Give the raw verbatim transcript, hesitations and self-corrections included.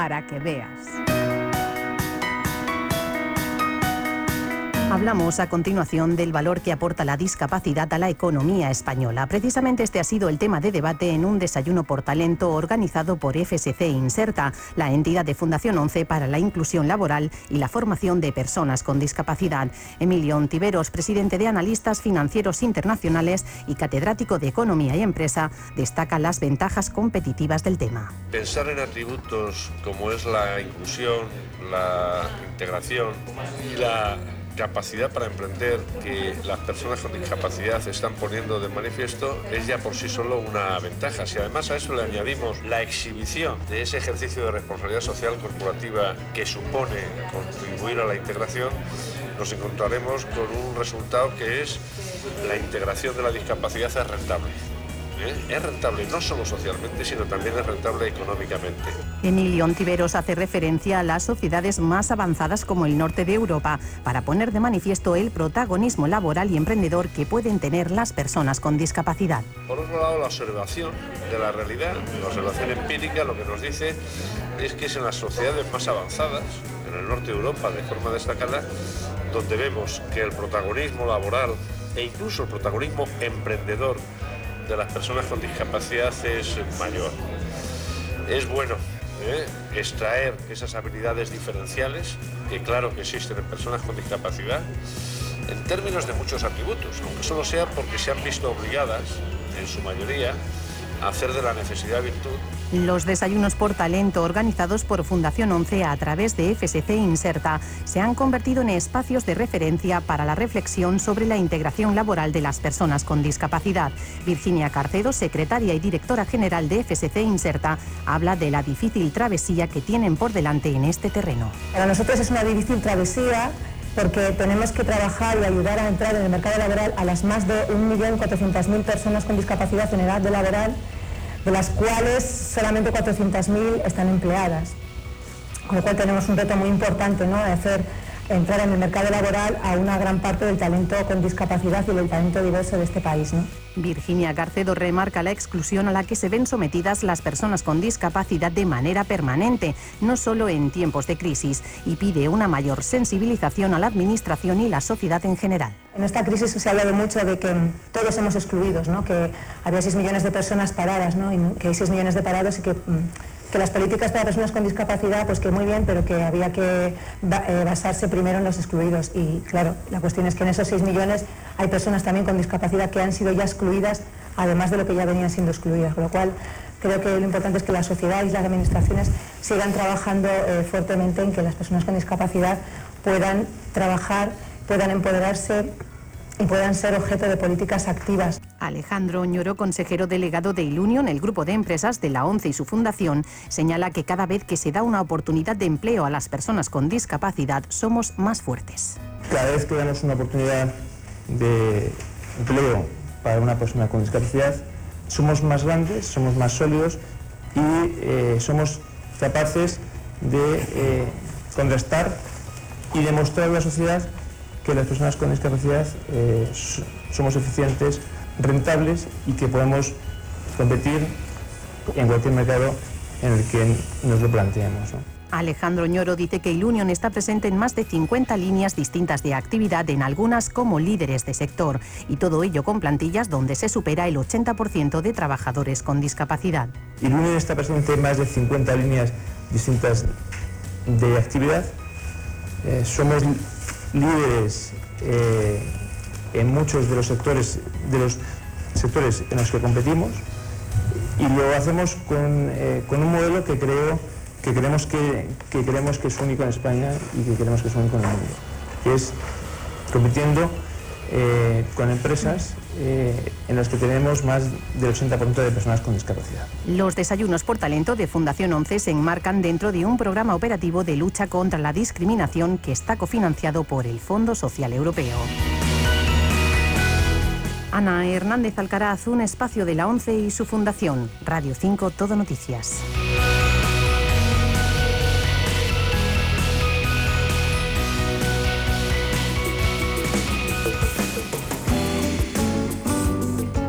para que veas. Hablamos a continuación del valor que aporta la discapacidad a la economía española. Precisamente este ha sido el tema de debate en un desayuno por talento organizado por F S C Inserta, la entidad de Fundación once para la inclusión laboral y la formación de personas con discapacidad. Emilio Ontiveros, presidente de Analistas Financieros Internacionales y catedrático de Economía y Empresa, destaca las ventajas competitivas del tema. Pensar en atributos como es la inclusión, la integración y la capacidad para emprender que las personas con discapacidad están poniendo de manifiesto es ya por sí solo una ventaja. Si además a eso le añadimos la exhibición de ese ejercicio de responsabilidad social corporativa que supone contribuir a la integración, nos encontraremos con un resultado que es la integración de la discapacidad es rentable. ¿Eh? Es rentable no solo socialmente, sino también es rentable económicamente. Emilio Ontiveros hace referencia a las sociedades más avanzadas como el norte de Europa para poner de manifiesto el protagonismo laboral y emprendedor que pueden tener las personas con discapacidad. Por otro lado, la observación de la realidad, la observación empírica, lo que nos dice es que es en las sociedades más avanzadas, en el norte de Europa de forma destacada, donde vemos que el protagonismo laboral e incluso el protagonismo emprendedor de las personas con discapacidad es mayor. Es bueno ¿eh? extraer esas habilidades diferenciales, que claro que existen en personas con discapacidad, en términos de muchos atributos, aunque solo sea porque se han visto obligadas, en su mayoría, a hacer de la necesidad virtud. Los desayunos por talento organizados por Fundación once a través de F S C Inserta se han convertido en espacios de referencia para la reflexión sobre la integración laboral de las personas con discapacidad. Virginia Carcedo, secretaria y directora general de F S C Inserta, habla de la difícil travesía que tienen por delante en este terreno. Para nosotros es una difícil travesía porque tenemos que trabajar y ayudar a entrar en el mercado laboral a las más de un millón cuatrocientas mil personas con discapacidad en edad de laboral, de las cuales solamente cuatrocientas mil están empleadas. Con lo cual tenemos un reto muy importante, ¿no?, de hacer entrar en el mercado laboral a una gran parte del talento con discapacidad y del talento diverso de este país, ¿no? Virginia Garcedo remarca la exclusión a la que se ven sometidas las personas con discapacidad de manera permanente, no solo en tiempos de crisis, y pide una mayor sensibilización a la administración y la sociedad en general. En esta crisis se ha hablado mucho de que todos hemos excluidos, ¿no?, que había seis millones de personas paradas, ¿no?, y que hay seis millones de parados y que... que las políticas para personas con discapacidad, pues que muy bien, pero que había que basarse primero en los excluidos. Y claro, la cuestión es que en esos seis millones hay personas también con discapacidad que han sido ya excluidas, además de lo que ya venían siendo excluidas. Con lo cual, creo que lo importante es que la sociedad y las administraciones sigan trabajando eh, fuertemente en que las personas con discapacidad puedan trabajar, puedan empoderarse y puedan ser objeto de políticas activas. Alejandro Oñoro, consejero delegado de Ilunion, el grupo de empresas de la ONCE y su fundación, señala que cada vez que se da una oportunidad de empleo a las personas con discapacidad, somos más fuertes. Cada vez que damos una oportunidad de empleo para una persona con discapacidad, somos más grandes, somos más sólidos y eh, somos capaces de eh, contrastar y demostrar a la sociedad que las personas con discapacidad eh, somos eficientes, rentables y que podemos competir en cualquier mercado en el que nos lo planteemos, ¿no? Alejandro Oñoro dice que Ilunion está presente en más de cincuenta líneas distintas de actividad, en algunas como líderes de sector, y todo ello con plantillas donde se supera el ochenta por ciento de trabajadores con discapacidad. Ilunion está presente en más de cincuenta líneas distintas de actividad. Eh, somos líderes eh, en muchos de los sectores de los sectores en los que competimos, y lo hacemos con, eh, con un modelo que creo que creemos que, que creemos que es único en España y que creemos que es único en el mundo, que es compitiendo eh, con empresas eh, en las que tenemos más del ochenta por ciento de personas con discapacidad. Los desayunos por talento de Fundación once se enmarcan dentro de un programa operativo de lucha contra la discriminación que está cofinanciado por el Fondo Social Europeo. Ana Hernández Alcaraz, un espacio de la ONCE y su fundación. Radio cinco, Todo Noticias.